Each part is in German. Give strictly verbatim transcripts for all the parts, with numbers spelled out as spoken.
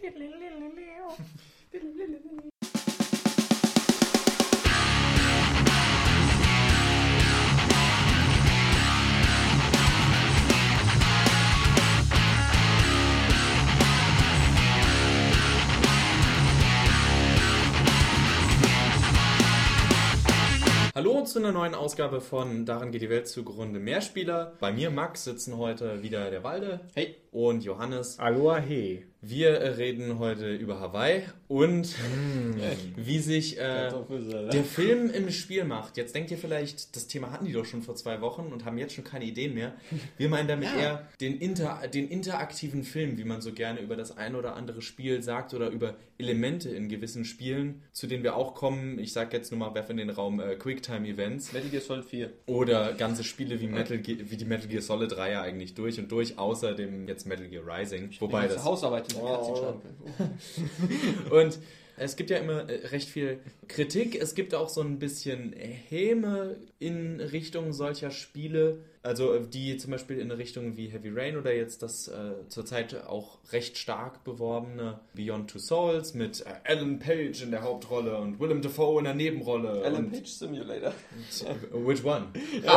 Hallo zu einer neuen Ausgabe von Daran geht die Welt zugrunde. Mehrspieler. Bei mir, Max, sitzen heute wieder der Walde. Hey. Und Johannes. Aloha, hey. Wir reden heute über Hawaii und mm. wie sich äh, der Film im Spiel macht. Jetzt denkt ihr vielleicht, das Thema hatten die doch schon vor zwei Wochen und haben jetzt schon keine Ideen mehr. Wir meinen damit ja. eher den, Inter, den interaktiven Film, wie man so gerne über das ein oder andere Spiel sagt oder über Elemente in gewissen Spielen, zu denen wir auch kommen. Ich sage jetzt nur mal, werfe in den Raum äh, Quicktime-Events. Metal Gear Solid vier. Oder ganze Spiele wie, Metal Ge- wie die Metal Gear Solid Reihe eigentlich durch und durch, außer dem jetzt Metal Gear Rising. Ich Wobei das Hausarbeit in der oh. schreiben Und es gibt ja immer recht viel Kritik. Es gibt auch so ein bisschen Häme in Richtung solcher Spiele. Also die zum Beispiel in Richtung wie Heavy Rain oder jetzt das äh, zurzeit auch recht stark beworbene Beyond Two Souls mit äh, Alan Page in der Hauptrolle und Willem Dafoe in der Nebenrolle. Alan Page Simulator. Und, which one?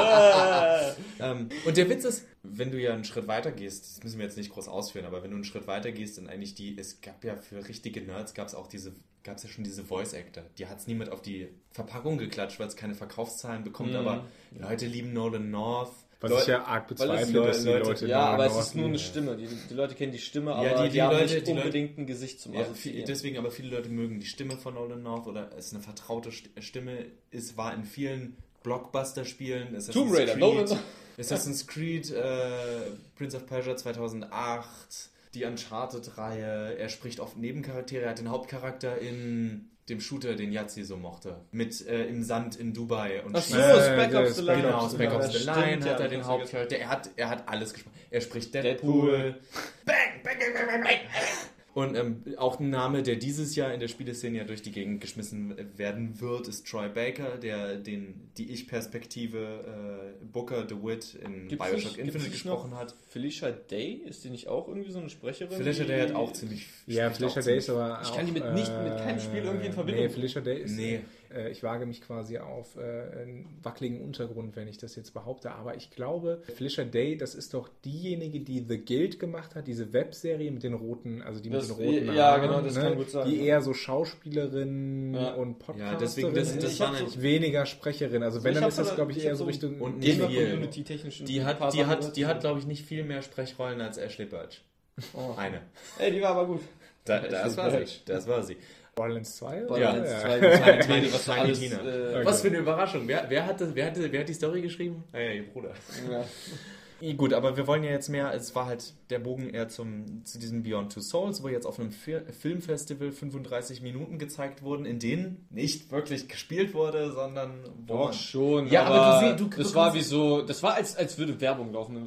Ah. ähm, und der Witz ist, wenn du ja einen Schritt weiter gehst, das müssen wir jetzt nicht groß ausführen, aber wenn du einen Schritt weiter gehst, dann eigentlich die, es gab ja für richtige Nerds, gab es auch diese, gab es ja schon diese Voice-Actor. Die hat es niemand auf die Verpackung geklatscht, weil es keine Verkaufszahlen bekommt, mm. aber Leute lieben Nolan North. Was Leute, ich ja arg bezweifle, dass die Leute... Ja, aber es ist nur eine Stimme. Die, die Leute kennen die Stimme, aber ja, die, die, die haben Leute, nicht die unbedingt Leute, ein Gesicht zum ja, Assoziieren. Deswegen, aber viele Leute mögen die Stimme von Nolan North oder es ist eine vertraute Stimme. Es war in vielen Blockbuster-Spielen. Tomb Raider, Nolan North. Assassin's Creed, äh, Prince of Persia zweitausendacht, die Uncharted-Reihe. Er spricht oft Nebencharaktere. Er hat den Hauptcharakter in dem Shooter, den Yazzie so mochte. Mit äh, im Sand in Dubai. Und Ach so, Spec Ops The Line. Genau, Spec Ops The Line hat ja, er den Hauptcharakter. Er hat, er hat alles gesprochen. Er spricht Deadpool. Deadpool. Bang, bang, bang, bang, bang. Und ähm, auch ein Name, der dieses Jahr in der Spieleszene ja durch die Gegend geschmissen werden wird, ist Troy Baker, der den die Ich-Perspektive äh, Booker DeWitt in gibt's Bioshock nicht, Infinite gesprochen hat. Felicia Day, ist die nicht auch irgendwie so eine Sprecherin? Felicia Day hat auch ziemlich... Ja, Felicia Day ist aber Ich auch, kann die mit, nicht mit keinem Spiel irgendwie in Verbindung... Nee, Felicia Day ist... Nee. Äh, ich wage mich quasi auf äh, einen wackeligen Untergrund, wenn ich das jetzt behaupte, aber ich glaube, Felicia Day, das ist doch diejenige, die The Guild gemacht hat, diese Webserie mit den roten, also die das, mit den roten ja, Haaren, genau, das ne? kann gut sein. Die eher so Schauspielerin ja. und Podcasterin, ja, deswegen, das, das ich war so weniger Sprecherin, also wenn, dann ist das, glaube ich, eher so Richtung... Und nicht viel. Die, die hat, die hat, die hat glaube ich, nicht viel mehr Sprechrollen als Ashley Birch. Oh. Eine. Ey, die war aber gut. Da, das war sie, das war sie. Borderlands zwei? Borderlands ja. zwei, Tiny, Tiny, was, Tiny alles, Tina. Äh, okay. Was für eine Überraschung. Wer, wer, hat das, wer, hat, wer hat die Story geschrieben? Ah ja, ihr Bruder. Ja. Gut, aber wir wollen ja jetzt mehr, es war halt der Bogen eher zum, zu diesem Beyond Two Souls, wo jetzt auf einem Fi- Filmfestival fünfunddreißig Minuten gezeigt wurden, in denen nicht wirklich gespielt wurde, sondern... Doch, man, schon, ja, aber, aber du, du, das du war wie so, das war als, als würde Werbung laufen.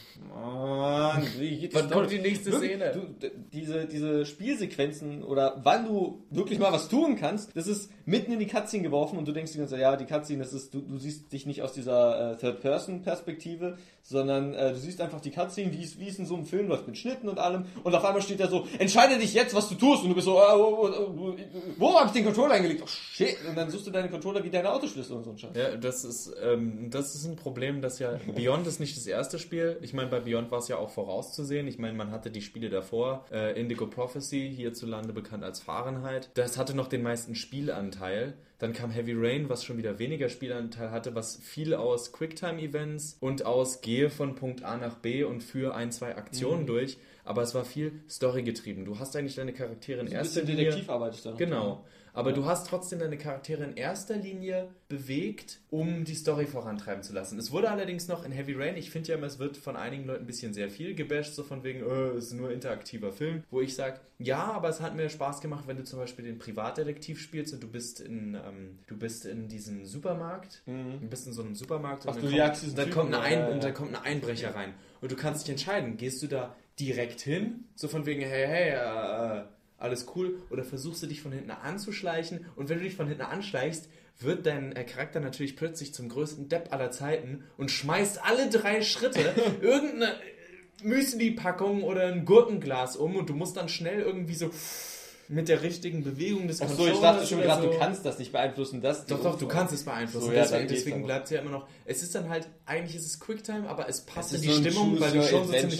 Mann, wie geht wann kommt die nächste Szene? Du, diese, diese Spielsequenzen oder wann du wirklich mal was tun kannst, das ist mitten in die Cutscene geworfen und du denkst dir ganz, ja, die Cutscene, das ist, du, du siehst dich nicht aus dieser äh, Third-Person-Perspektive, sondern äh, du siehst einfach die Cutscene, wie es, wie es in so einem Film läuft, mit Schnitten und allem. Und auf einmal steht da so, entscheide dich jetzt, was du tust. Und du bist so, äh, wo, wo, wo hab ich den Controller eingelegt? Oh shit. Und dann suchst du deinen Controller wie deine Autoschlüssel und so ein Scheiß. Ja, das ist, ähm, das ist ein Problem, dass ja Beyond ist nicht das erste Spiel. Ich meine, bei Beyond war es ja auch vorauszusehen. Ich meine, man hatte die Spiele davor. Äh, Indigo Prophecy, hierzulande bekannt als Fahrenheit. Das hatte noch den meisten Spielanteil. Dann kam Heavy Rain, was schon wieder weniger Spielanteil hatte, was viel aus Quicktime-Events und aus gehe von Punkt A nach B und führe ein, zwei Aktionen mhm. durch. Aber es war viel Story getrieben. Du hast eigentlich deine Charaktere in so erster Linie... Detektivarbeit ist da noch. Genau. Aber ja. du hast trotzdem deine Charaktere in erster Linie bewegt, um die Story vorantreiben zu lassen. Es wurde allerdings noch in Heavy Rain, ich finde ja immer, es wird von einigen Leuten ein bisschen sehr viel gebasht, so von wegen, oh, es ist nur interaktiver Film, wo ich sage, ja, aber es hat mir Spaß gemacht, wenn du zum Beispiel den Privatdetektiv spielst und du bist in, ähm, du bist in diesem Supermarkt, mhm. du bist in so einem Supermarkt und Ach, dann, du kommt, und dann, kommt eine Ein- ja, ja. und dann kommt ein Einbrecher rein. Und du kannst dich entscheiden, gehst du da direkt hin, so von wegen, hey, hey, äh, alles cool, oder versuchst du dich von hinten anzuschleichen und wenn du dich von hinten anschleichst, wird dein äh, Charakter natürlich plötzlich zum größten Depp aller Zeiten und schmeißt alle drei Schritte irgendeine Müsli-Packung oder ein Gurkenglas um und du musst dann schnell irgendwie so mit der richtigen Bewegung des Controllers. Achso, ich dachte schon gerade, so. Du kannst das nicht beeinflussen. Das doch, doch, du kannst es beeinflussen. So, ja, deswegen deswegen bleibt es ja immer noch. Es ist dann halt, eigentlich ist es Quicktime, aber es passt in die so Stimmung, weil du schon so ziemlich.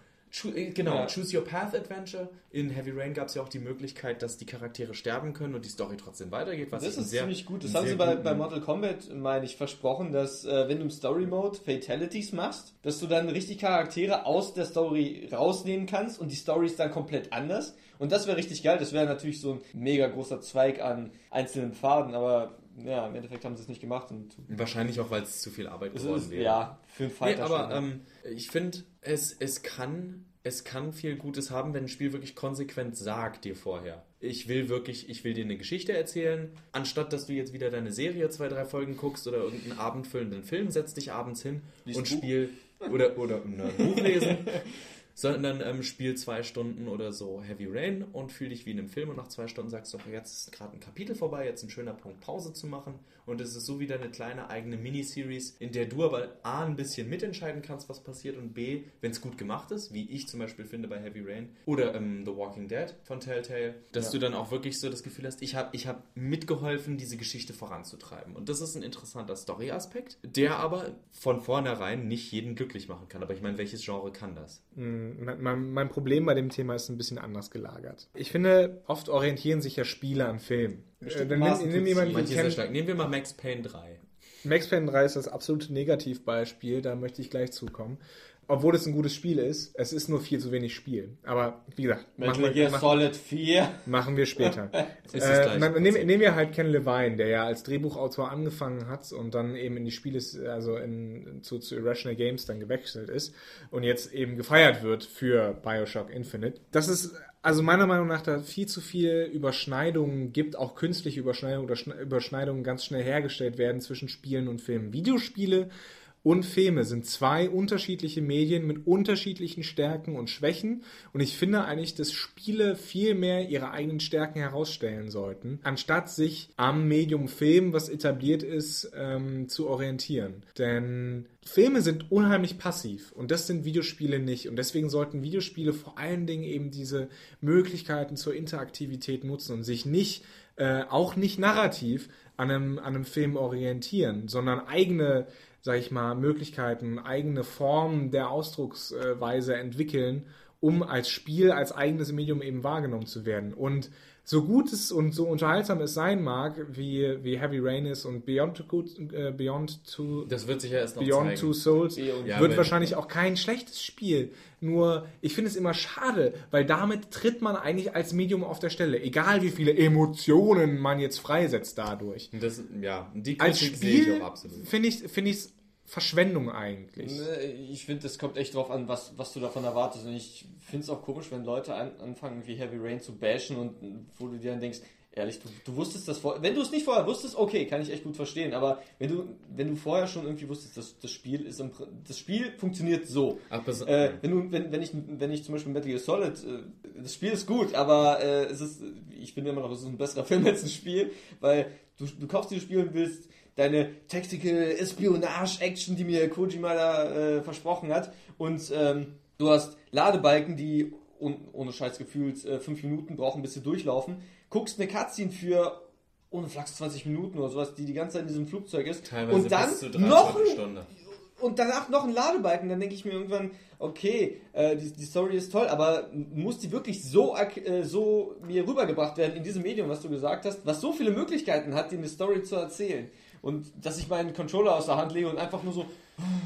Genau, ja. Choose Your Path Adventure. In Heavy Rain gab es ja auch die Möglichkeit, dass die Charaktere sterben können und die Story trotzdem weitergeht. Was das ist sehr, ziemlich gut. Das haben sie bei, bei Mortal Kombat, meine ich, versprochen, dass äh, wenn du im Story Mode Fatalities machst, dass du dann richtig Charaktere aus der Story rausnehmen kannst und die Story ist dann komplett anders. Und das wäre richtig geil. Das wäre natürlich so ein mega großer Zweig an einzelnen Pfaden, aber ja, im Endeffekt haben sie es nicht gemacht. Und wahrscheinlich auch, weil es zu viel Arbeit geworden ist, wäre. Ja, für einen Fighter nee, aber schon. Ähm, ich finde, es, es kann... Es kann viel Gutes haben, wenn ein Spiel wirklich konsequent sagt dir vorher. Ich will wirklich, ich will dir eine Geschichte erzählen. Anstatt, dass du jetzt wieder deine Serie zwei, drei Folgen guckst oder irgendeinen abendfüllenden Film, setz dich abends hin Lies und spiel oder, oder ein Buch lesen. Sondern ähm, spiel zwei Stunden oder so Heavy Rain und fühl dich wie in einem Film und nach zwei Stunden sagst du, jetzt ist gerade ein Kapitel vorbei, jetzt ein schöner Punkt Pause zu machen und es ist so wieder eine kleine eigene Miniseries, in der du aber A, ein bisschen mitentscheiden kannst, was passiert und B, wenn es gut gemacht ist, wie ich zum Beispiel finde bei Heavy Rain oder ähm, The Walking Dead von Telltale, dass ja. du dann auch wirklich so das Gefühl hast, ich habe ich hab mitgeholfen, diese Geschichte voranzutreiben und das ist ein interessanter Story-Aspekt, der aber von vornherein nicht jeden glücklich machen kann, aber ich meine, welches Genre kann das? Mein, mein Problem bei dem Thema ist ein bisschen anders gelagert. Ich finde, oft orientieren sich ja Spiele an Filmen. Äh, dann nimm, nimm jemanden, Nehmen wir mal Max Payne drei. Max Payne drei ist das absolute Negativbeispiel, da möchte ich gleich zukommen. Obwohl es ein gutes Spiel ist, es ist nur viel zu wenig Spiel. Aber wie gesagt, Metal Gear Solid vier machen wir später. äh, man, nehmen, nehmen wir halt Ken Levine, der ja als Drehbuchautor angefangen hat und dann eben in die Spiele, also in, zu, zu Irrational Games dann gewechselt ist und jetzt eben gefeiert wird für Bioshock Infinite. Das ist also meiner Meinung nach da viel zu viel Überschneidungen gibt, auch künstliche Überschneidungen oder Überschneidungen ganz schnell hergestellt werden zwischen Spielen und Filmen. Videospiele und Filme sind zwei unterschiedliche Medien mit unterschiedlichen Stärken und Schwächen und ich finde eigentlich, dass Spiele viel mehr ihre eigenen Stärken herausstellen sollten, anstatt sich am Medium Film, was etabliert ist, ähm, zu orientieren. Denn Filme sind unheimlich passiv und das sind Videospiele nicht und deswegen sollten Videospiele vor allen Dingen eben diese Möglichkeiten zur Interaktivität nutzen und sich nicht, äh, auch nicht narrativ an einem, an einem Film orientieren, sondern eigene, sag ich mal, Möglichkeiten, eigene Formen der Ausdrucksweise entwickeln, um als Spiel, als eigenes Medium eben wahrgenommen zu werden. Und so gut es und so unterhaltsam es sein mag, wie, wie Heavy Rain ist und Beyond, Good, äh, Beyond Two, das wird sich ja erst noch Beyond zeigen. Two Souls ja, wird wahrscheinlich auch kein schlechtes Spiel. Nur, ich finde es immer schade, weil damit tritt man eigentlich als Medium auf der Stelle. Egal wie viele Emotionen man jetzt freisetzt dadurch. Das, ja, die als Spiel finde ich finde ich es Verschwendung eigentlich. Ich finde, es kommt echt drauf an, was, was du davon erwartest. Und ich finde es auch komisch, wenn Leute an, anfangen, wie Heavy Rain zu bashen und wo du dir dann denkst, ehrlich, du, du wusstest das vorher. Wenn du es nicht vorher wusstest, okay, kann ich echt gut verstehen. Aber wenn du, wenn du vorher schon irgendwie wusstest, dass das Spiel ist im, das Spiel funktioniert so. Ach, äh, wenn du, wenn, wenn ich, wenn ich zum Beispiel Metal Gear Solid, äh, das Spiel ist gut, aber äh, es ist, ich finde immer noch, es ist ein besserer Film als ein Spiel, weil du, du kaufst dieses Spiel und willst deine Tactical Espionage Action, die mir Kojima da äh, versprochen hat, und ähm, du hast Ladebalken, die un, ohne Scheiß gefühlt äh, fünf Minuten brauchen, bis sie durchlaufen. Guckst eine Cutscene für ohne Flachs zwanzig Minuten oder sowas, die die ganze Zeit in diesem Flugzeug ist. Teilweise und dann bis zu noch ein, Stunde. Und danach noch ein Ladebalken. Dann denke ich mir irgendwann, okay, äh, die, die Story ist toll, aber muss die wirklich so, äh, so mir rübergebracht werden in diesem Medium, was du gesagt hast, was so viele Möglichkeiten hat, dir eine Story zu erzählen. Und dass ich meinen Controller aus der Hand lege und einfach nur so,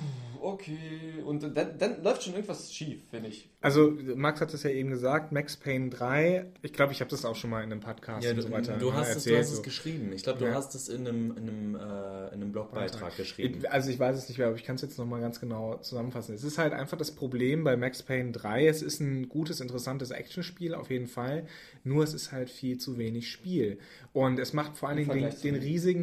okay, und dann, dann läuft schon irgendwas schief, finde ich. Also Max hat es ja eben gesagt, Max Payne drei, ich glaube, ich habe das auch schon mal in einem Podcast ja, und so weiter du hast erzählt. Es, du hast es geschrieben. Ich glaube, du ja. hast es in einem, in einem, äh, in einem Blogbeitrag Beitrag. geschrieben. Also ich weiß es nicht mehr, aber ich kann es jetzt nochmal ganz genau zusammenfassen. Es ist halt einfach das Problem bei Max Payne drei, es ist ein gutes, interessantes Actionspiel auf jeden Fall, nur es ist halt viel zu wenig Spiel. Und es macht vor allen Dingen den, den riesigen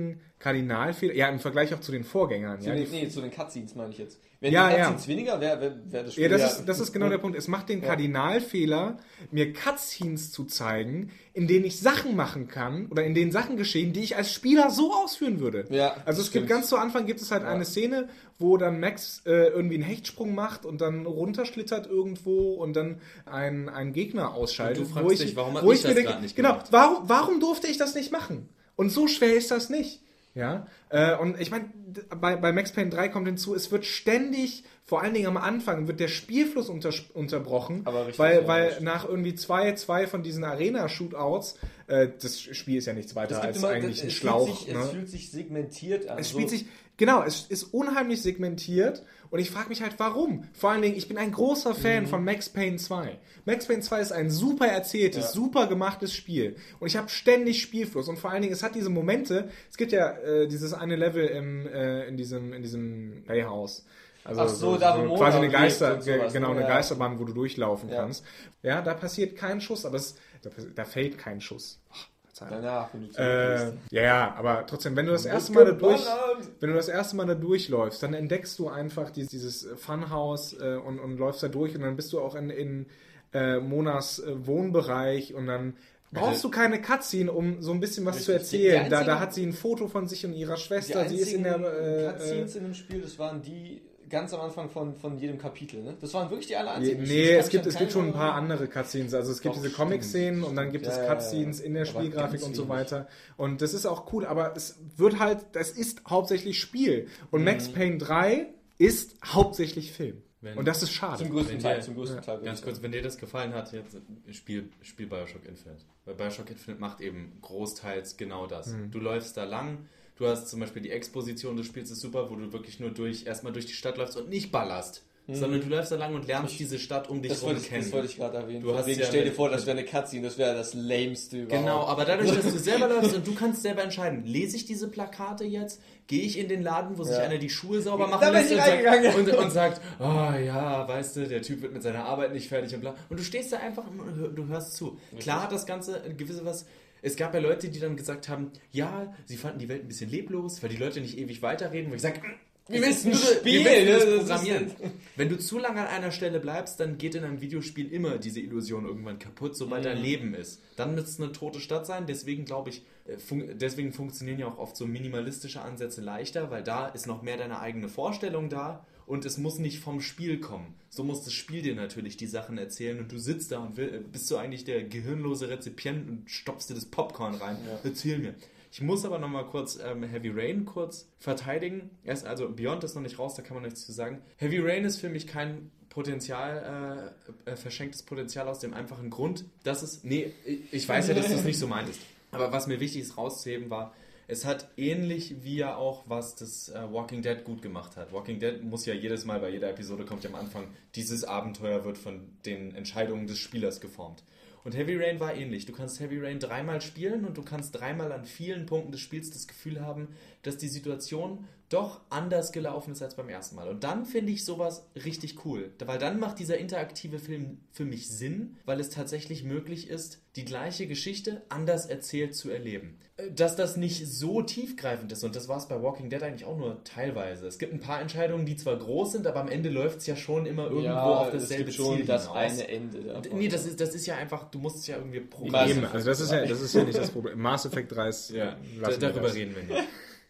Kardinalfehler, ja, im Vergleich auch zu den Vorgängern. Zu ja, den, nee, zu den Cutscenes meine ich jetzt. Wenn ja, die Cutscenes ja. weniger wäre, wäre wär das Spiel ja, das ja... ist, das ist genau der Punkt. Es macht den ja. Kardinalfehler, mir Cutscenes zu zeigen, in denen ich Sachen machen kann oder in denen Sachen geschehen, die ich als Spieler so ausführen würde. Ja, also es stimmt. gibt ganz zu Anfang gibt es halt ja. eine Szene, wo dann Max äh, irgendwie einen Hechtsprung macht und dann runterschlittert irgendwo und dann einen, einen Gegner ausschaltet. Und du fragst wo ich, dich, warum hat wo ich ich das denke, gerade nicht genau, gemacht? warum, warum durfte ich das nicht machen? Und so schwer ist das nicht. Ja, äh, und ich meine, bei, bei Max Payne drei kommt hinzu, es wird ständig, vor allen Dingen am Anfang, wird der Spielfluss unter, unterbrochen, Aber richtig, weil, ja, weil richtig. nach irgendwie zwei, zwei von diesen Arena-Shootouts, äh, das Spiel ist ja nichts weiter als immer, eigentlich das, ein es Schlauch. Fühlt sich, ne? Es fühlt sich segmentiert an. Es so. spielt sich, genau, es ist unheimlich segmentiert und ich frage mich halt, warum? Vor allen Dingen, ich bin ein großer Fan mhm. von Max Payne zwei. Max Payne zwei ist ein super erzähltes, ja. super gemachtes Spiel und ich habe ständig Spielfluss und vor allen Dingen, es hat diese Momente, es gibt ja äh, dieses eine Level im, äh, in diesem, in diesem Playhouse. Also Ach so, so, da so wo quasi eine Geister, und sowas, genau, ne? eine Ja. Geisterbahn, wo du durchlaufen Ja. kannst. Ja, da passiert kein Schuss, aber es, da, da fällt kein Schuss. Ach, Danach, wenn du Äh, ja, ja, aber trotzdem, wenn du das erste Mal da durch, wenn du das erste Mal da durchläufst, dann entdeckst du einfach dieses, dieses Funhouse äh, und, und läufst da durch und dann bist du auch in, in äh, Monas äh, Wohnbereich und dann brauchst du keine Cutscene, um so ein bisschen was zu erzählen. Da, da hat sie ein Foto von sich und ihrer Schwester. Sie ist in der äh, Cutscenes in dem Spiel, das waren die ganz am Anfang von, von jedem Kapitel, ne? Das waren wirklich die alle einzigen. Nee, es gibt, es gibt schon ein paar andere Cutscenes. Also es gibt Doch, diese Comic-Szenen und dann gibt ja, es Cutscenes in der aber Spielgrafik ganz und so wenig. weiter. Und das ist auch cool, aber es wird halt, das ist hauptsächlich Spiel. Und Mhm. Max Payne drei ist hauptsächlich Film. Wenn- Und das ist schade. Zum größten Wenn Teil, dir- zum größten ja, Teil. würde Ganz ich kurz, sagen. wenn dir das gefallen hat, jetzt spiel, spiel Bioshock Infinite. Weil Bioshock Infinite macht eben großteils genau das. Mhm. Du läufst da lang, du hast zum Beispiel die Exposition des Spiels ist super, wo du wirklich nur durch erstmal durch die Stadt läufst und nicht ballerst. Mhm. Sondern du läufst da lang und lernst Ich- diese Stadt um dich Das rum wollte ich, kennen. das wollte ich gerade erwähnen. Du Von hast wegen, ja stell dir mit- vor, das wäre eine Cutscene, das wäre das lämste überhaupt. Genau, aber dadurch, dass du selber läufst und du kannst selber entscheiden, lese ich diese Plakate jetzt, gehe ich in den Laden, wo sich Ja. einer die Schuhe sauber machen Da bin lässt ich und sagt, reingegangen. und, und sagt, oh ja, weißt du, der Typ wird mit seiner Arbeit nicht fertig und bla. Und du stehst da einfach und hör- du hörst zu. Klar hat das Ganze ein gewisse was. Es gab ja Leute, die dann gesagt haben, ja, sie fanden die Welt ein bisschen leblos, weil die Leute nicht ewig weiterreden. Wo ich sage, wie Das willst ist ein du Spiel, wie willst du ne? das Das ist programmieren? Wenn du zu lange an einer Stelle bleibst, dann geht in einem Videospiel immer diese Illusion irgendwann kaputt, sobald Mhm. dein Leben ist. Dann wird es eine tote Stadt sein. Deswegen glaube ich, äh, fun- deswegen funktionieren ja auch oft so minimalistische Ansätze leichter, weil da ist noch mehr deine eigene Vorstellung da und es muss nicht vom Spiel kommen. So muss das Spiel dir natürlich die Sachen erzählen und du sitzt da und will, äh, bist du eigentlich der gehirnlose Rezipient und stopfst dir das Popcorn rein. Ja. Erzähl mir. Ich muss aber nochmal kurz ähm, Heavy Rain kurz verteidigen. Erst, also Beyond ist noch nicht raus, da kann man nichts zu sagen. Heavy Rain ist für mich kein Potenzial, äh, äh, verschenktes Potenzial aus dem einfachen Grund, dass es, nee, ich, ich weiß ja, dass du es nicht so meintest. Aber was mir wichtig ist rauszuheben war, es hat ähnlich wie ja auch, was das äh, Walking Dead gut gemacht hat. Walking Dead muss ja jedes Mal, bei jeder Episode kommt ja am Anfang, dieses Abenteuer wird von den Entscheidungen des Spielers geformt. Und Heavy Rain war ähnlich. Du kannst Heavy Rain dreimal spielen und du kannst dreimal an vielen Punkten des Spiels das Gefühl haben, dass die Situation doch anders gelaufen ist als beim ersten Mal. Und dann finde ich sowas richtig cool. Weil dann macht dieser interaktive Film für mich Sinn, weil es tatsächlich möglich ist, die gleiche Geschichte anders erzählt zu erleben. Dass das nicht so tiefgreifend ist, und das war es bei Walking Dead eigentlich auch nur teilweise. Es gibt ein paar Entscheidungen, die zwar groß sind, aber am Ende läuft es ja schon immer irgendwo ja, auf dasselbe es gibt schon Ziel das hinaus. eine Ende davon. Nee, das ist, das ist ja einfach, du musst es ja irgendwie Eben, programmieren. also das ist ja, das ist ja nicht das Problem. Mass Effect drei ist, Ja, lassen da, wir darüber das. reden wir nicht.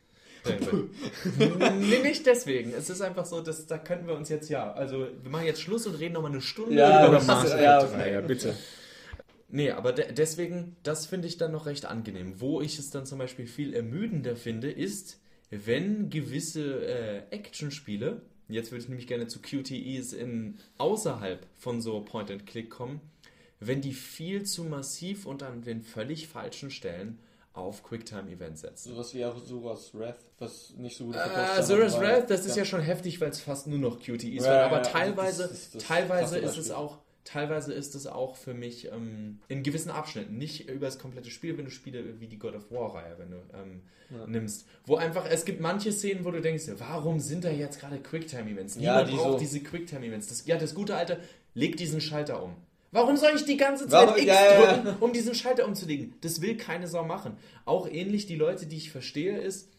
Nee, nicht deswegen. Es ist einfach so, dass da könnten wir uns jetzt ja, also wir machen jetzt Schluss und reden nochmal eine Stunde Ja, über das Mass ist- Effect ja, drei. Ja, bitte. Nee, aber de- deswegen, das finde ich dann noch recht angenehm. Wo ich es dann zum Beispiel viel ermüdender finde, ist, wenn gewisse äh, Actionspiele, jetzt würde ich nämlich gerne zu Q T Es in außerhalb von so Point-and-Click kommen, wenn die viel zu massiv und an den völlig falschen Stellen auf Quicktime-Events setzen. Sowas wie Azuras Wrath, was nicht so gut Ah, Azuras Wrath, das ist ja schon heftig, weil es fast nur noch Q T Es Ja, waren, aber ja, teilweise, das ist das teilweise krasse ist es Beispiel. auch Teilweise ist es auch für mich ähm, in gewissen Abschnitten, nicht über das komplette Spiel, wenn du Spiele wie die God of War-Reihe, wenn du ähm, Ja. nimmst, wo einfach, es gibt manche Szenen, wo du denkst, warum sind da jetzt gerade Quicktime-Events? Ja, Niemand die braucht so- diese Quicktime-Events. Das, ja, das gute alte, leg diesen Schalter um. Warum soll ich die ganze Zeit Warum- X ja, ja, drücken, um diesen Schalter umzulegen? Das will keine Sau machen. Auch ähnlich, die Leute, die ich verstehe, ist,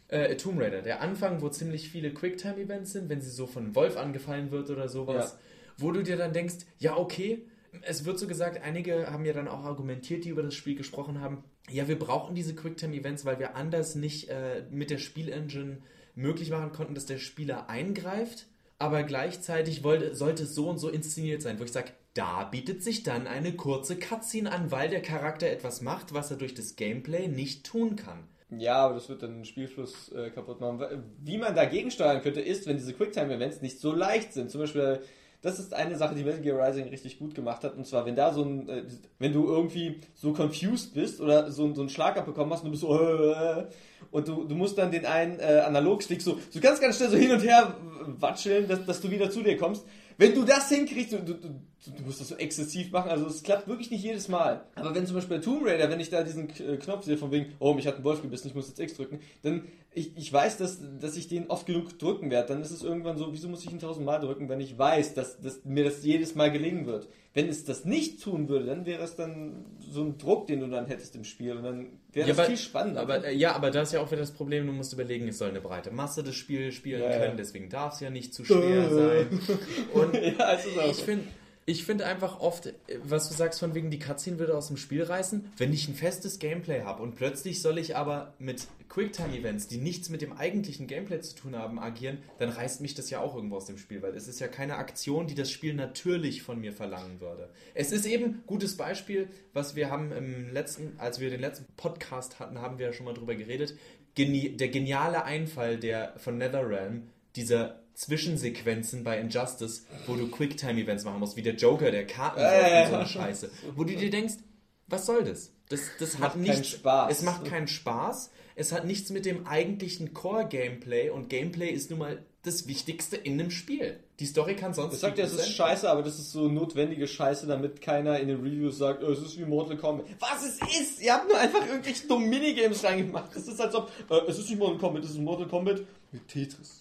Äh, Tomb Raider. Der Anfang, wo ziemlich viele Quicktime-Events sind, wenn sie so von Wolf angefallen wird oder sowas, ja. wo du dir dann denkst, ja okay, es wird so gesagt, einige haben ja dann auch argumentiert, die über das Spiel gesprochen haben, ja, wir brauchen diese Quicktime-Events, weil wir anders nicht äh, mit der Spielengine möglich machen konnten, dass der Spieler eingreift, aber gleichzeitig wollte, sollte es so und so inszeniert sein, wo ich sage, da bietet sich dann eine kurze Cutscene an, weil der Charakter etwas macht, was er durch das Gameplay nicht tun kann. Ja, aber das wird dann den Spielfluss äh, kaputt machen. Wie man dagegen steuern könnte, ist, wenn diese Quicktime-Events nicht so leicht sind. Zum Beispiel, das ist eine Sache, die Metal Gear Rising richtig gut gemacht hat. Und zwar, wenn da so ein, äh, wenn du irgendwie so confused bist oder so, so einen Schlag abbekommen hast und du bist so äh, und du, du musst dann den einen äh, Analogstick so, so ganz, ganz schnell so hin und her watscheln, dass, dass du wieder zu dir kommst. Wenn du das hinkriegst, du, du, du, du musst das so exzessiv machen, also es klappt wirklich nicht jedes Mal. Aber wenn zum Beispiel bei Tomb Raider, wenn ich da diesen Knopf sehe von wegen, oh, mich hat ein Wolf gebissen, ich muss jetzt X drücken, dann, ich, ich weiß, dass, dass ich den oft genug drücken werde, dann ist es irgendwann so, wieso muss ich ihn tausendmal drücken, wenn ich weiß, dass, dass mir das jedes Mal gelingen wird. Wenn es das nicht tun würde, dann wäre es dann so ein Druck, den du dann hättest im Spiel und dann wäre ja, das aber, viel spannender. Aber, ja, aber da ist ja auch wieder das Problem, du musst überlegen, es soll eine breite Masse das Spiel spielen ja, können, ja. deswegen darf es ja nicht zu schwer sein. Und ja, es ist auch ich finde ich find einfach oft, was du sagst von wegen, die Cutscene würde aus dem Spiel reißen, wenn ich ein festes Gameplay habe und plötzlich soll ich aber mit Quicktime-Events, die nichts mit dem eigentlichen Gameplay zu tun haben, agieren, dann reißt mich das ja auch irgendwo aus dem Spiel, weil es ist ja keine Aktion, die das Spiel natürlich von mir verlangen würde. Es ist eben, gutes Beispiel, was wir haben im letzten, als wir den letzten Podcast hatten, haben wir ja schon mal drüber geredet, Geni- der geniale Einfall der von NetherRealm, dieser Zwischensequenzen bei Injustice, wo du Quicktime-Events machen musst, wie der Joker, der Karten äh, und so eine Scheiße. Wo du dir denkst, was soll das? Das, das hat nichts, Spaß. Es macht keinen Spaß. Es hat nichts mit dem eigentlichen Core-Gameplay und Gameplay ist nun mal das Wichtigste in einem Spiel. Die Story kann sonst... Ich sag dir, es ist scheiße, aber das ist so notwendige Scheiße, damit keiner in den Reviews sagt, oh, es ist wie Mortal Kombat. Was es ist? Ihr habt nur einfach irgendwelche dumme Minigames reingemacht. Es ist, als ob, äh, es ist wie Mortal Kombat, es ist Mortal Kombat mit Tetris.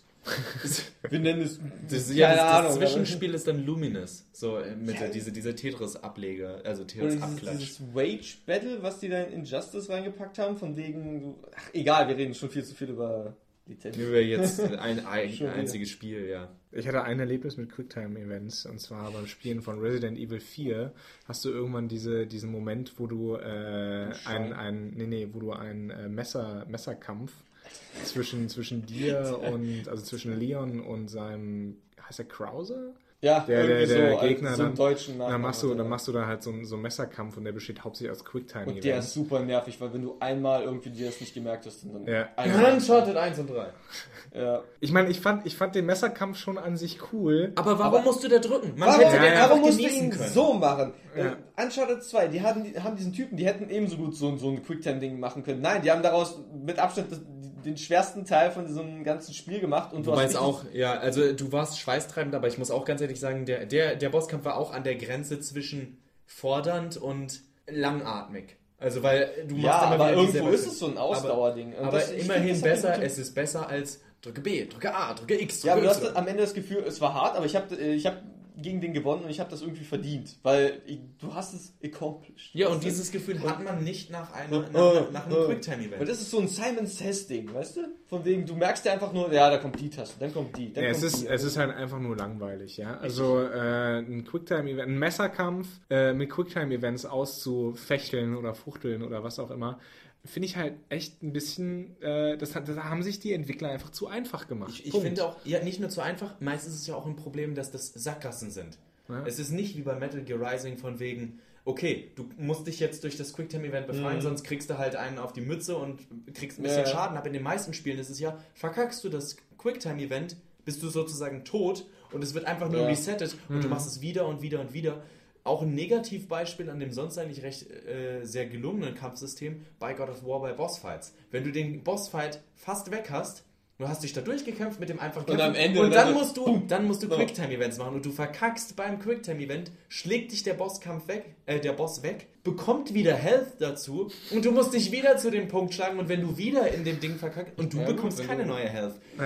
Wir nennen es... Das, ja, das, das Ahnung, Zwischenspiel ist dann Luminous. So, mit ja. diese, diese Tetris-Ableger, also Tetris-Abklatsch. Dieses, dieses Rage-Battle, was die da in Injustice reingepackt haben, von wegen... Ach, egal, wir reden schon viel zu viel über... Über jetzt ein, ein einziges Spiel, ja. Ich hatte ein Erlebnis mit Quicktime-Events und zwar beim Spielen von Resident Evil vier hast du irgendwann diese, diesen Moment, wo du äh, ein, ein, nee, nee, wo du einen äh, Messer, Messerkampf zwischen, zwischen dir und, also zwischen Leon und seinem, heißt er Krauser? Ja, der, der, der so, Gegner, so dann, deutschen dann, machst du, dann machst du da halt so, so einen Messerkampf und der besteht hauptsächlich aus Quicktime-Events. Und der ist super nervig, weil wenn du einmal irgendwie dir das nicht gemerkt hast, dann... Ja. Uncharted eins und drei. Ja. Ich meine, ich fand, ich fand den Messerkampf schon an sich cool. Aber warum aber, musst du da drücken? Man warum, hätte den warum musst du ihn können. so machen? Ja. Äh, Uncharted zwei, die haben, die haben diesen Typen, die hätten ebenso gut so, so ein Quicktime-Ding machen können. Nein, die haben daraus mit Abstand das, den schwersten Teil von diesem ganzen Spiel gemacht. Und du meinst auch, ja, also du warst schweißtreibend, aber ich muss auch ganz ehrlich sagen, der, der, der Bosskampf war auch an der Grenze zwischen fordernd und langatmig. Also weil du machst ja, immer aber wieder irgendwo ist es so ein Ausdauerding. Aber, aber immerhin besser, es ist besser als drücke B, drücke A, drücke X, drücke Ja, aber du Y. hast am Ende das Gefühl, es war hart, aber ich habe ich hab gegen den gewonnen und ich habe das irgendwie verdient, weil ich, du hast es accomplished. Ja, und dieses Gefühl hat man nicht nach, einer, nach, nach einem Quicktime-Event. Und das ist so ein Simon Says-Ding, weißt du? Von wegen, du merkst ja einfach nur, ja, da kommt die Taste, dann kommt die, dann ja, kommt es ist, die. Es ist halt einfach nur langweilig, ja. Also äh, ein Quicktime-Event, ein Messerkampf äh, mit Quicktime-Events auszufechteln oder fuchteln oder was auch immer, finde ich halt echt ein bisschen, äh, das, das haben sich die Entwickler einfach zu einfach gemacht. Ich, ich finde auch, ja, nicht nur zu einfach, meistens ist es ja auch ein Problem, dass das Sackgassen sind. Ja. Es ist nicht wie bei Metal Gear Rising von wegen, okay, du musst dich jetzt durch das Quicktime-Event befreien, mhm. sonst kriegst du halt einen auf die Mütze und kriegst ein bisschen ja. Schaden. Aber in den meisten Spielen ist es ja, verkackst du das Quicktime-Event, bist du sozusagen tot und es wird einfach nur ja. resettet und mhm. du machst es wieder und wieder und wieder. Auch ein Negativbeispiel an dem sonst eigentlich recht äh, sehr gelungenen Kampfsystem bei God of War bei Bossfights. Wenn du den Bossfight fast weg hast, du hast dich da durchgekämpft mit dem einfachen Kämpfen und, am Ende und dann, musst du, dann musst du Quicktime-Events machen und du verkackst beim Quicktime-Event, schlägt dich der Bosskampf weg, äh, der Boss weg, bekommt wieder Health dazu und du musst dich wieder zu dem Punkt schlagen und wenn du wieder in dem Ding verkackst und du ja, bekommst gut, keine neue Health. Ja.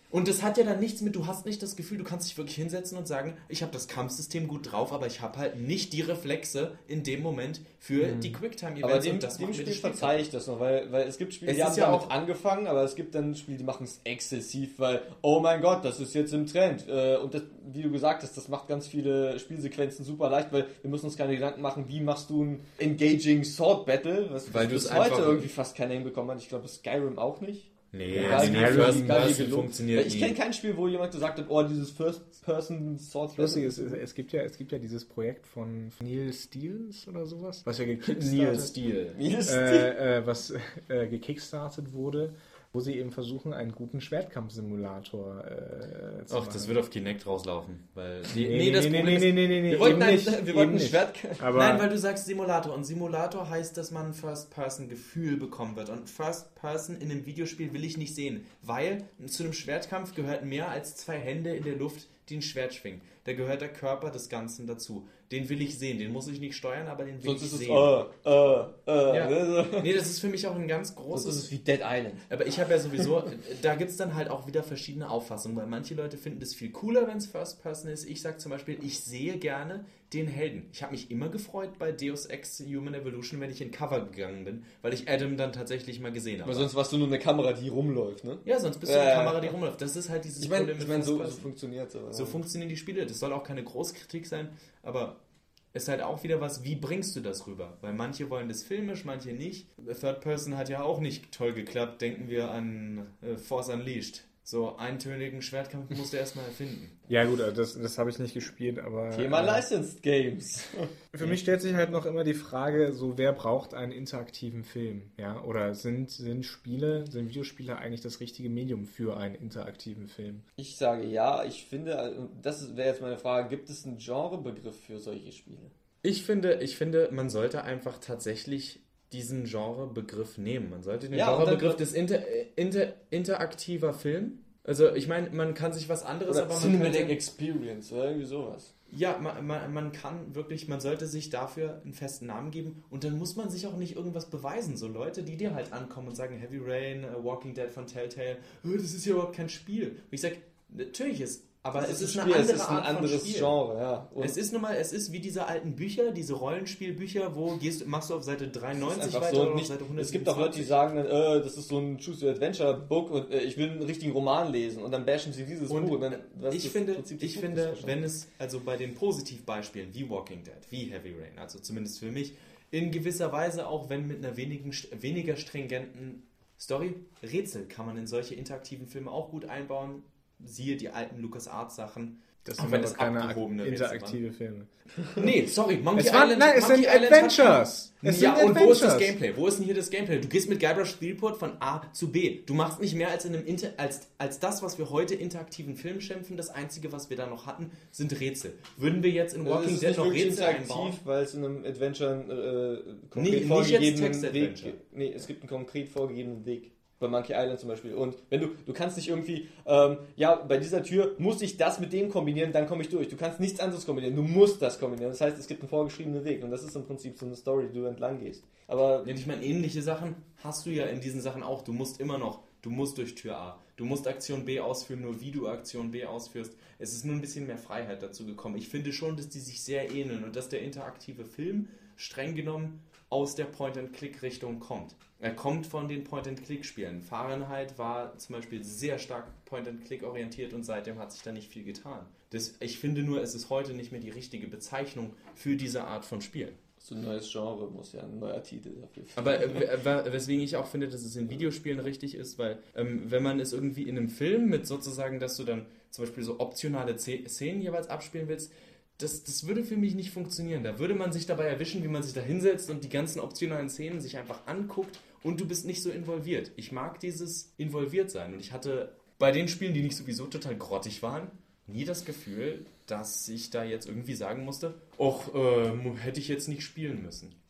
Und das hat ja dann nichts mit, du hast nicht das Gefühl, du kannst dich wirklich hinsetzen und sagen, ich habe das Kampfsystem gut drauf, aber ich habe halt nicht die Reflexe in dem Moment für mhm. die Quicktime-Events. Aber dem, und das dem Spiel verzeihe ich das noch, weil, weil es gibt Spiele, es die haben ja damit auch angefangen, aber es gibt dann Spiele, die machen es exzessiv, weil, oh mein Gott, das ist jetzt im Trend. Und das, wie du gesagt hast, das macht ganz viele Spielsequenzen super leicht, weil wir müssen uns keine Gedanken machen, wie machst du ein engaging Sword Battle, was weil bis heute irgendwie fast keiner hinbekommen hat. Ich glaube, Skyrim auch nicht. Nee, ja, nee, First Person funktioniert Ich kenne kein Spiel, wo jemand gesagt hat, oh, dieses First-Person-Sword. Lustig ist, es gibt ja, es gibt ja dieses Projekt von Neil Steels oder sowas, was ja gekickstartet, Neil Steel. äh, äh, was äh, gekickstartet wurde, wo sie eben versuchen, einen guten Schwertkampfsimulator äh, zu Och, machen. das wird auf Kinect rauslaufen. Weil die, nee, nee, das nee, nee, nee, nee, nee, nee, wir wollten ein, nicht, wir wollten ein Schwertkampf. Nein, weil du sagst Simulator. Und Simulator heißt, dass man ein First-Person-Gefühl bekommen wird. Und First-Person in einem Videospiel will ich nicht sehen. Weil zu einem Schwertkampf gehört mehr als zwei Hände in der Luft, die ein Schwert schwingen. Da gehört der Körper des Ganzen dazu. Den will ich sehen. Den muss ich nicht steuern, aber den will Sonst ich ist sehen. Es, äh, äh, äh, ja. Nee, das ist für mich auch ein ganz großes... Das ist wie Dead Island. Aber ich habe ja sowieso... da gibt es dann halt auch wieder verschiedene Auffassungen, weil manche Leute finden es viel cooler, wenn es First Person ist. Ich sage zum Beispiel, ich sehe gerne den Helden. Ich habe mich immer gefreut bei Deus Ex Human Evolution, wenn ich in Cover gegangen bin, weil ich Adam dann tatsächlich mal gesehen habe. Aber sonst warst du nur eine Kamera, die rumläuft, ne? Ja, sonst bist du eine äh, Kamera, die rumläuft. Das ist halt dieses ich mein, Problem mit Ich meine, so, so funktioniert es. So funktionieren die Spiele. Das soll auch keine Großkritik sein, aber ist halt auch wieder was, wie bringst du das rüber? Weil manche wollen das filmisch, manche nicht. Third Person hat ja auch nicht toll geklappt. Denken wir an äh, Force Unleashed. So eintönigen Schwertkampf musst du erstmal erfinden. Ja gut, das, das habe ich nicht gespielt, aber... Thema äh, Licensed Games. Für mich stellt sich halt noch immer die Frage, so wer braucht einen interaktiven Film? Ja? Oder sind, sind Spiele, sind Videospiele eigentlich das richtige Medium für einen interaktiven Film? Ich sage ja, ich finde, das wäre jetzt meine Frage, gibt es einen Genrebegriff für solche Spiele? Ich finde, ich finde, man sollte einfach tatsächlich diesen Genrebegriff nehmen. Man sollte den ja, Genrebegriff des inter, inter, interaktiver Film. Also ich meine, man kann sich was anderes, oder aber man Cinematic kann, Experience oder irgendwie sowas. Ja, man, man, man kann wirklich, man sollte sich dafür einen festen Namen geben und dann muss man sich auch nicht irgendwas beweisen. So Leute, die dir halt ankommen und sagen, Heavy Rain, uh, Walking Dead von Telltale, oh, das ist ja überhaupt kein Spiel. Und ich sage, natürlich ist Aber es ist, eine andere es ist ein Art anderes von Genre, ja. Und es ist nun mal, es ist wie diese alten Bücher, diese Rollenspielbücher, wo gehst, machst du auf Seite dreiundneunzig weiter so oder nicht, auf Seite hundertsiebenundzwanzig. Es gibt auch Leute, die sagen, äh, das ist so ein Choose-Your-Adventure-Book und äh, ich will einen richtigen Roman lesen und dann bashen sie dieses und Buch. Und dann, ich finde, ich finde wenn es, also bei den Positivbeispielen wie Walking Dead, wie Heavy Rain, also zumindest für mich, in gewisser Weise auch wenn mit einer wenigen, weniger stringenten Story, Rätsel kann man in solche interaktiven Filme auch gut einbauen. Siehe die alten LucasArts-Sachen. Das sind aber keine interaktive Filme. Nee, sorry, Monkey es war, Island. Nein, es Monkey sind Island Adventures. Es ja, sind und Adventures. Wo ist das Gameplay? Wo ist denn hier das Gameplay? Du gehst mit Guybrush Threepwood von A zu B. Du machst nicht mehr als, in einem Inter als, als das, was wir heute interaktiven Film schimpfen. Das Einzige, was wir da noch hatten, sind Rätsel. Würden wir jetzt in Walking Dead noch Rätsel einbauen? Weil es in einem Adventure äh, konkret nee, vorgegebenen Weg... Nee, es gibt einen konkret vorgegebenen Weg. Bei Monkey Island zum Beispiel. Und wenn du, du kannst nicht irgendwie, ähm, ja, bei dieser Tür muss ich das mit dem kombinieren, dann komme ich durch. Du kannst nichts anderes kombinieren, du musst das kombinieren. Das heißt, es gibt einen vorgeschriebenen Weg und das ist im Prinzip so eine Story, die du entlang gehst. Aber ja, ich meine, ähnliche Sachen hast du ja in diesen Sachen auch. Du musst immer noch, du musst durch Tür A. Du musst Aktion B ausführen, nur wie du Aktion B ausführst. Es ist nur ein bisschen mehr Freiheit dazu gekommen. Ich finde schon, dass die sich sehr ähneln und dass der interaktive Film streng genommen aus der Point-and-Click-Richtung kommt. Er kommt von den Point-and-Click-Spielen. Fahrenheit war zum Beispiel sehr stark Point-and-Click orientiert und seitdem hat sich da nicht viel getan. Das, ich finde nur, es ist heute nicht mehr die richtige Bezeichnung für diese Art von Spielen. So ein neues Genre muss ja ein neuer Titel dafür finden. Aber äh, weswegen ich auch finde, dass es in Videospielen richtig ist, weil ähm, wenn man es irgendwie in einem Film mit sozusagen, dass du dann zum Beispiel so optionale Szenen jeweils abspielen willst, Das, das würde für mich nicht funktionieren. Da würde man sich dabei erwischen, wie man sich da hinsetzt und die ganzen optionalen Szenen sich einfach anguckt und du bist nicht so involviert. Ich mag dieses involviert sein und ich hatte bei den Spielen, die nicht sowieso total grottig waren, nie das Gefühl, dass ich da jetzt irgendwie sagen musste, och, äh, hätte ich jetzt nicht spielen müssen.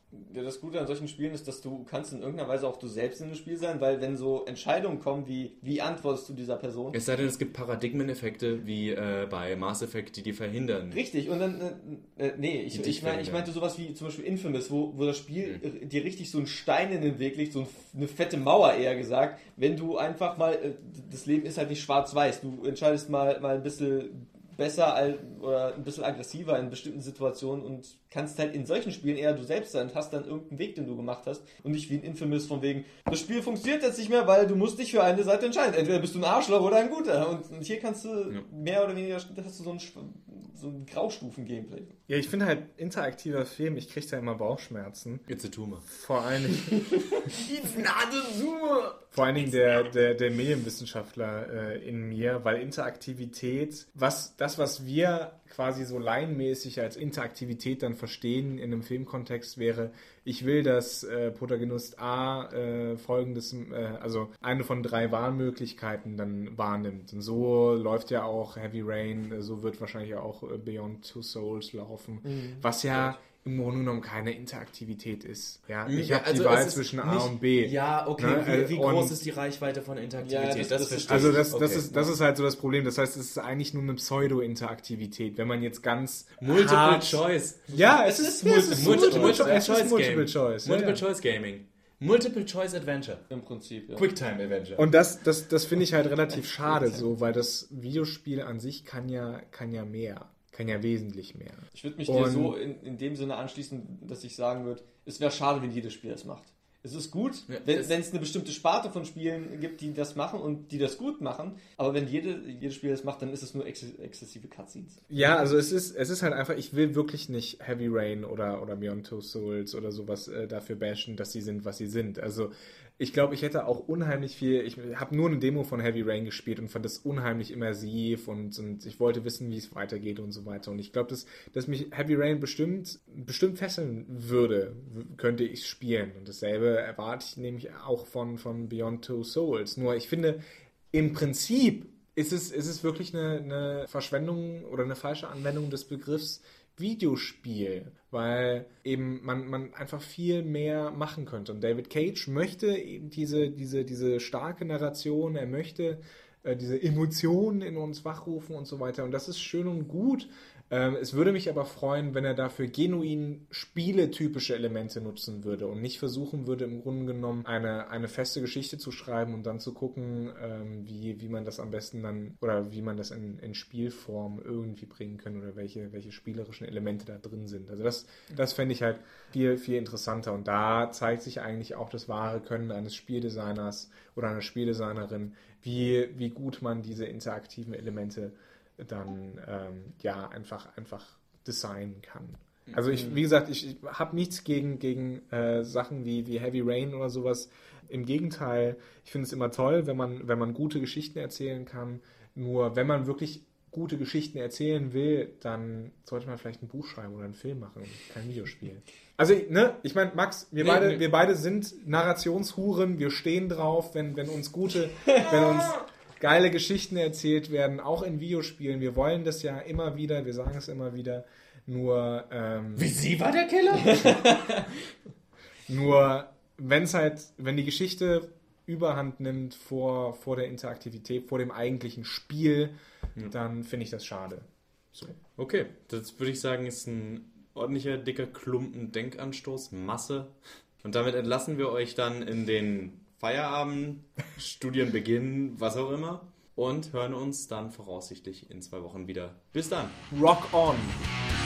Ja, das Gute an solchen Spielen ist, dass du kannst in irgendeiner Weise auch du selbst in dem Spiel sein, weil wenn so Entscheidungen kommen, wie wie antwortest du dieser Person? Es sei denn, es gibt Paradigmeneffekte wie äh, bei Mass Effect, die die verhindern. Richtig, und dann, äh, äh, nee, ich, ich, mein, ich meinte sowas wie zum Beispiel Infamous, wo, wo das Spiel mhm. dir richtig so einen Stein in den Weg legt, so eine fette Mauer eher gesagt, wenn du einfach mal, äh, das Leben ist halt nicht schwarz-weiß, du entscheidest mal, mal ein bisschen besser oder ein bisschen aggressiver in bestimmten Situationen und kannst halt in solchen Spielen eher du selbst sein und hast dann irgendeinen Weg, den du gemacht hast und nicht wie ein Infamous von wegen, das Spiel funktioniert jetzt nicht mehr, weil du musst dich für eine Seite entscheiden. Entweder bist du ein Arschloch oder ein Guter. Und, und hier kannst du ja. mehr oder weniger, hast du so ein, so ein Graustufen-Gameplay. Ja, ich finde halt interaktiver Film, ich kriege da immer Bauchschmerzen. It's a tumor. Vor allen Dingen... It's not a tumor! Vor allen Dingen der, der, der Medienwissenschaftler äh, in mir, weil Interaktivität, was das, was wir quasi so laienmäßig als Interaktivität dann verstehen in einem Filmkontext wäre, ich will, dass äh, Protagonist A äh, folgendes, äh, also eine von drei Wahlmöglichkeiten dann wahrnimmt. Und so läuft ja auch Heavy Rain, äh, so wird wahrscheinlich auch äh, Beyond Two Souls laufen, mhm. was ja im Grunde genommen keine Interaktivität ist. Ja, ich ja, habe also die Wahl zwischen A und B. Ja, okay. Ne? Wie, wie groß ist die Reichweite von Interaktivität? Ja, das, das, das also das, okay. das, ist, das ist halt so das Problem. Das heißt, es ist eigentlich nur eine Pseudo-Interaktivität, wenn man jetzt ganz Multiple hart, Choice. Ja, es ist Multiple Choice. Multiple Choice Gaming. Multiple Choice Adventure. Im Prinzip, ja. Quicktime Adventure. Und das, das, das finde ich halt relativ schade so, weil das Videospiel an sich kann ja, kann ja mehr. Kann ja wesentlich mehr. Ich würde mich dir so in, in dem Sinne anschließen, dass ich sagen würde, es wäre schade, wenn jedes Spiel das macht. Es ist gut, ja, wenn es eine bestimmte Sparte von Spielen gibt, die das machen und die das gut machen, aber wenn jede, jedes Spiel das macht, dann ist es nur ex- exzessive Cutscenes. Ja, also es ist, es ist halt einfach, ich will wirklich nicht Heavy Rain oder, oder Beyond Two Souls oder sowas äh, dafür bashen, dass sie sind, was sie sind. Also ich glaube, ich hätte auch unheimlich viel, ich habe nur eine Demo von Heavy Rain gespielt und fand das unheimlich immersiv und, und ich wollte wissen, wie es weitergeht und so weiter. Und ich glaube, dass, dass mich Heavy Rain bestimmt, bestimmt fesseln würde, könnte ich spielen. Und dasselbe erwarte ich nämlich auch von, von Beyond Two Souls. Nur ich finde, im Prinzip ist es, ist es wirklich eine, eine Verschwendung oder eine falsche Anwendung des Begriffs Videospiel, weil eben man, man einfach viel mehr machen könnte. Und David Cage möchte eben diese, diese, diese starke Narration, er möchte äh, diese Emotionen in uns wachrufen und so weiter. Und das ist schön und gut. Ähm, es würde mich aber freuen, wenn er dafür genuin spieletypische Elemente nutzen würde und nicht versuchen würde, im Grunde genommen eine, eine feste Geschichte zu schreiben und dann zu gucken, ähm, wie, wie man das am besten dann oder wie man das in, in Spielform irgendwie bringen kann oder welche, welche spielerischen Elemente da drin sind. Also das, das fände ich halt viel, viel interessanter und da zeigt sich eigentlich auch das wahre Können eines Spieldesigners oder einer Spieldesignerin, wie, wie gut man diese interaktiven Elemente dann ähm, ja einfach, einfach designen kann. Also ich, wie gesagt, ich, ich habe nichts gegen, gegen äh, Sachen wie, wie Heavy Rain oder sowas. Im Gegenteil, ich finde es immer toll, wenn man, wenn man gute Geschichten erzählen kann. Nur wenn man wirklich gute Geschichten erzählen will, dann sollte man vielleicht ein Buch schreiben oder einen Film machen, kein Videospiel. Also, ne, ich meine, Max, wir, nee, beide, nee. wir beide sind Narrationshuren, wir stehen drauf, wenn, wenn uns gute, wenn uns geile Geschichten erzählt werden, auch in Videospielen. Wir wollen das ja immer wieder, wir sagen es immer wieder, nur... Ähm, Wie sie war der Killer? Nur, wenn es halt, wenn die Geschichte Überhand nimmt vor, vor der Interaktivität, vor dem eigentlichen Spiel, hm. dann finde ich das schade. So. Okay, das würde ich sagen, ist ein ordentlicher, dicker Klumpen Denkanstoß, Masse. Und damit entlassen wir euch dann in den Feierabend, Studienbeginn, was auch immer. Und hören uns dann voraussichtlich in zwei Wochen wieder. Bis dann. Rock on!